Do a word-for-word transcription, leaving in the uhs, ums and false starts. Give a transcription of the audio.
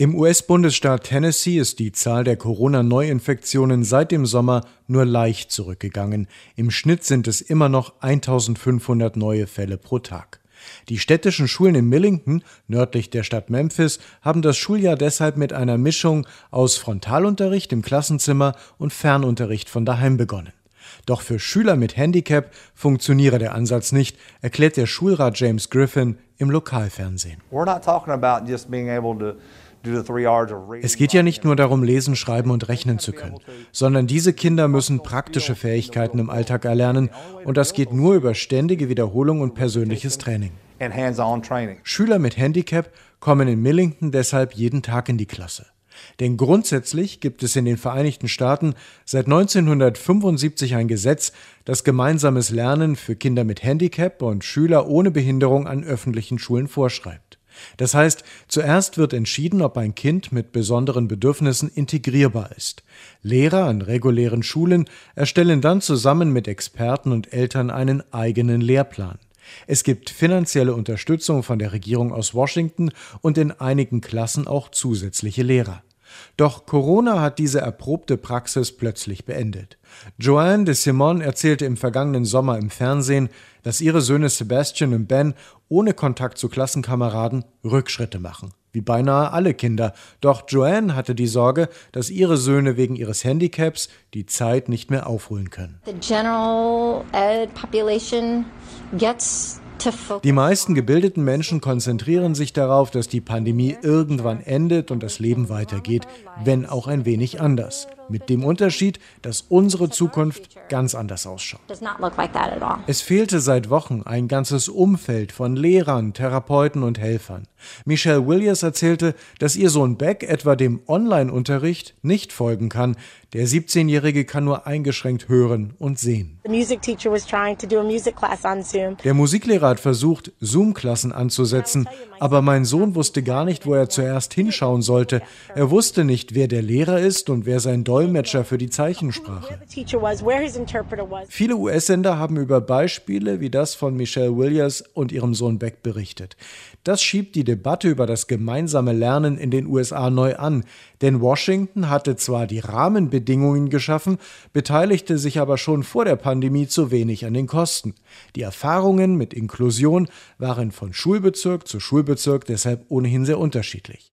Im U S-Bundesstaat Tennessee ist die Zahl der Corona-Neuinfektionen seit dem Sommer nur leicht zurückgegangen. Im Schnitt sind es immer noch eintausendfünfhundert neue Fälle pro Tag. Die städtischen Schulen in Millington, nördlich der Stadt Memphis, haben das Schuljahr deshalb mit einer Mischung aus Frontalunterricht im Klassenzimmer und Fernunterricht von daheim begonnen. Doch für Schüler mit Handicap funktioniere der Ansatz nicht, erklärt der Schulrat James Griffin im Lokalfernsehen. Es geht ja nicht nur darum, lesen, schreiben und rechnen zu können, sondern diese Kinder müssen praktische Fähigkeiten im Alltag erlernen und das geht nur über ständige Wiederholung und persönliches Training. Schüler mit Handicap kommen in Millington deshalb jeden Tag in die Klasse. Denn grundsätzlich gibt es in den Vereinigten Staaten seit neunzehnhundertfünfundsiebzig ein Gesetz, das gemeinsames Lernen für Kinder mit Handicap und Schüler ohne Behinderung an öffentlichen Schulen vorschreibt. Das heißt, zuerst wird entschieden, ob ein Kind mit besonderen Bedürfnissen integrierbar ist. Lehrer an regulären Schulen erstellen dann zusammen mit Experten und Eltern einen eigenen Lehrplan. Es gibt finanzielle Unterstützung von der Regierung aus Washington und in einigen Klassen auch zusätzliche Lehrer. Doch Corona hat diese erprobte Praxis plötzlich beendet. Joanne de Simon erzählte im vergangenen Sommer im Fernsehen, dass ihre Söhne Sebastian und Ben ohne Kontakt zu Klassenkameraden Rückschritte machen. Wie beinahe alle Kinder. Doch Joanne hatte die Sorge, dass ihre Söhne wegen ihres Handicaps die Zeit nicht mehr aufholen können. The general ed population gets Die meisten gebildeten Menschen konzentrieren sich darauf, dass die Pandemie irgendwann endet und das Leben weitergeht, wenn auch ein wenig anders. Mit dem Unterschied, dass unsere Zukunft ganz anders ausschaut. Es fehlte seit Wochen ein ganzes Umfeld von Lehrern, Therapeuten und Helfern. Michelle Williams erzählte, dass ihr Sohn Beck etwa dem Online-Unterricht nicht folgen kann. Der siebzehnjährige kann nur eingeschränkt hören und sehen. Der Musiklehrer hat versucht, Zoom-Klassen anzusetzen, aber mein Sohn wusste gar nicht, wo er zuerst hinschauen sollte. Er wusste nicht, wer der Lehrer ist und wer sein Dolmetscher für die Zeichensprache. Viele U S-Sender haben über Beispiele wie das von Michelle Williams und ihrem Sohn Beck berichtet. Das schiebt die Debatte über das gemeinsame Lernen in den U S A neu an. Denn Washington hatte zwar die Rahmenbedingungen geschaffen, beteiligte sich aber schon vor der Pandemie zu wenig an den Kosten. Die Erfahrungen mit Inklusion waren von Schulbezirk zu Schulbezirk deshalb ohnehin sehr unterschiedlich.